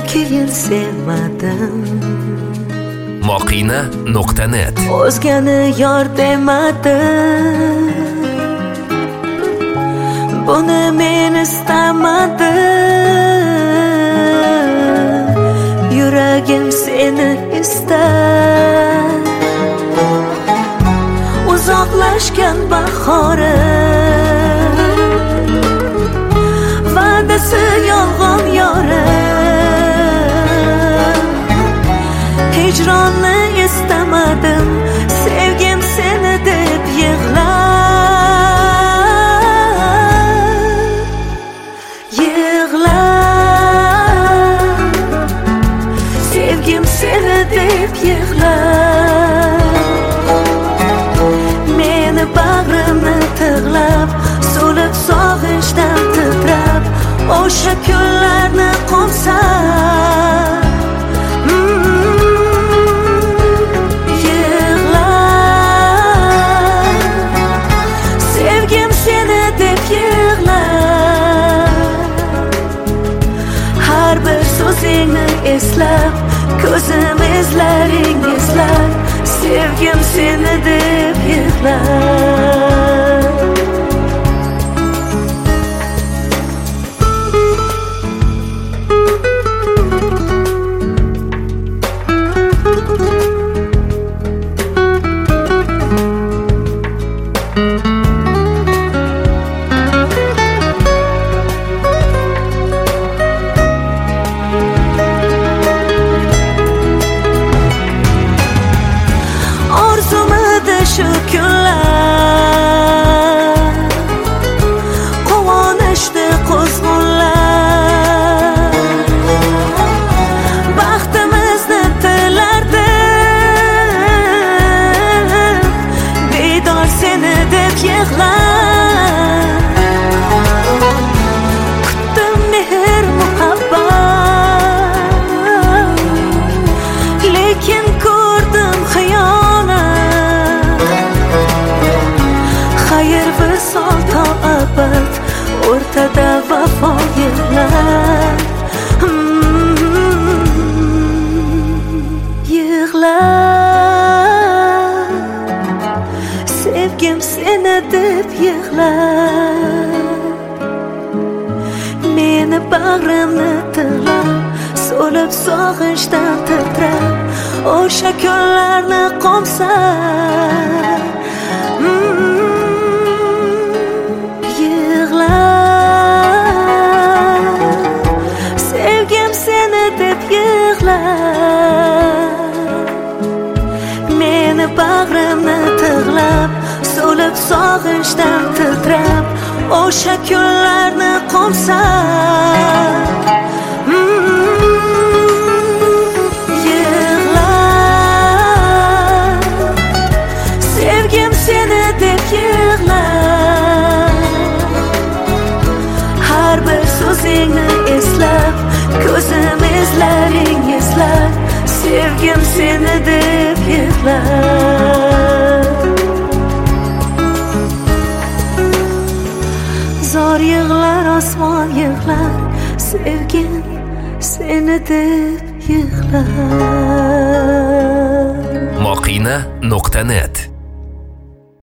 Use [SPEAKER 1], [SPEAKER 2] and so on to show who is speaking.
[SPEAKER 1] keyin sevmadim.
[SPEAKER 2] Moqina.net
[SPEAKER 1] O'zgani yor demadim. Buni men istamadim. Yuragim seni istar. Uzoqlashgan bahorim, va'dasi yolg'on yorim. Hijronni istamadim, sevgim seni deb yig'lar. Sevgim seni deb yig'lar. Meni bag'rimni tig'lab, so'lib sog'inchdan titrab, o'sha kunlarni qo'msab yig'lar. Sevgim seni deb yig'lar. Har bir so'zingni eslab, ko'zim izlaring eslar. Sevgim seni deb yig'lar. Shu kunlar quvonishdi quzg'unlar. Baxtimizni tilardim, bedor seni deb yig'lar. Kutdim mehr muhabbat, lekin ko'rdim xiyonat. Xayr visol to abad, o'rtada vafo yig'lar. Yig'lar. Sevgim seni deb yig'lar. Meni bag'rimni tig'lab, so'lib sog'inchdan titrab, o'sha kunlarni qo'msab Sevgim seni deb yig'lar. Meni bag'rimni tig'lab, so'lib sog'inchdan titrab, o'sha kunlarni qo'msab yig'lar. Sevgim seni deb yig'lar. Har bir so'zingni eslab, ko'zim izlaring eslar. Sevgim seni deb yig'lar. Zor yig'lar, osmon yig'lar. Sevgim seni deb yig'lar.
[SPEAKER 2] Moqina.net